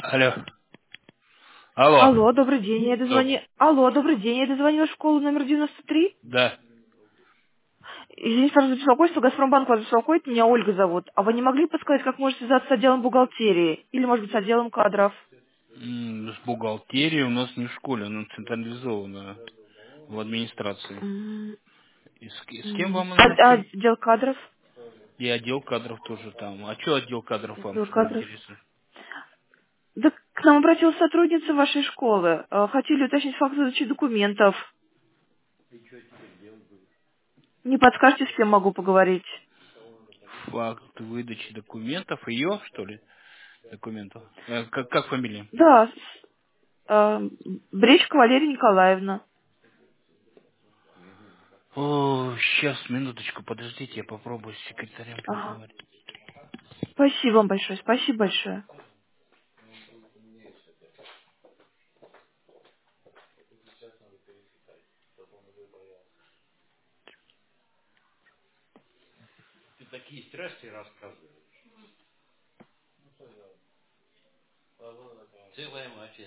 Алло. Алло. Алло, добрый день. Добрый. Алло, добрый день. Я дозвонила в школу номер 93. Да. Извините, пожалуйста, за беспокойство. Газпромбанк вас беспокоит. Меня Ольга зовут. А вы не могли подсказать, как можно связаться с отделом бухгалтерии? Или, может быть, с отделом кадров? С бухгалтерией у нас не в школе, она централизована в администрации. М, И с кем вам А нужно? отдел кадров? И отдел кадров тоже там. А что отдел кадров вам Отдел что кадров. интересует? Да к нам обратилась сотрудница вашей школы. Хотели уточнить факт выдачи документов. Не подскажете, с кем могу поговорить? Факт выдачи документов. Ее, что ли, документов? Как фамилия? Да, э, Бречка Валерия Николаевна. О, сейчас, минуточку, подождите, я попробую с секретарем Ага. поговорить. Спасибо вам большое, спасибо большое. Ты такие страсти рассказываешь. Целая мафия.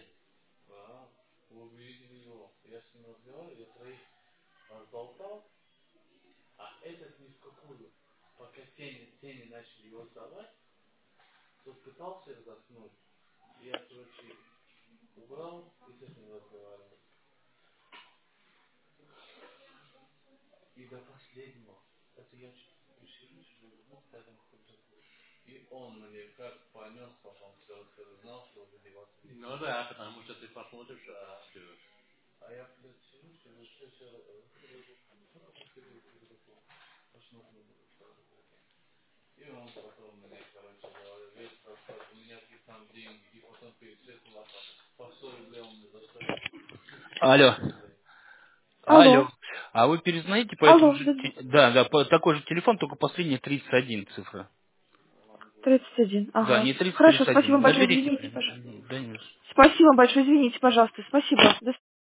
Ну да, потому что ты посмотришь, что... Алло. Алло. Алло, А вы перезвоните по этому алло, же... Да, да, по такой же телефон, только последний 31 цифра. 31, Да, ага. не 30, Хорошо, спасибо 31. вам большое, Наберите извините, прям. пожалуйста. Да, не- Спасибо вам большое, извините, пожалуйста, спасибо. До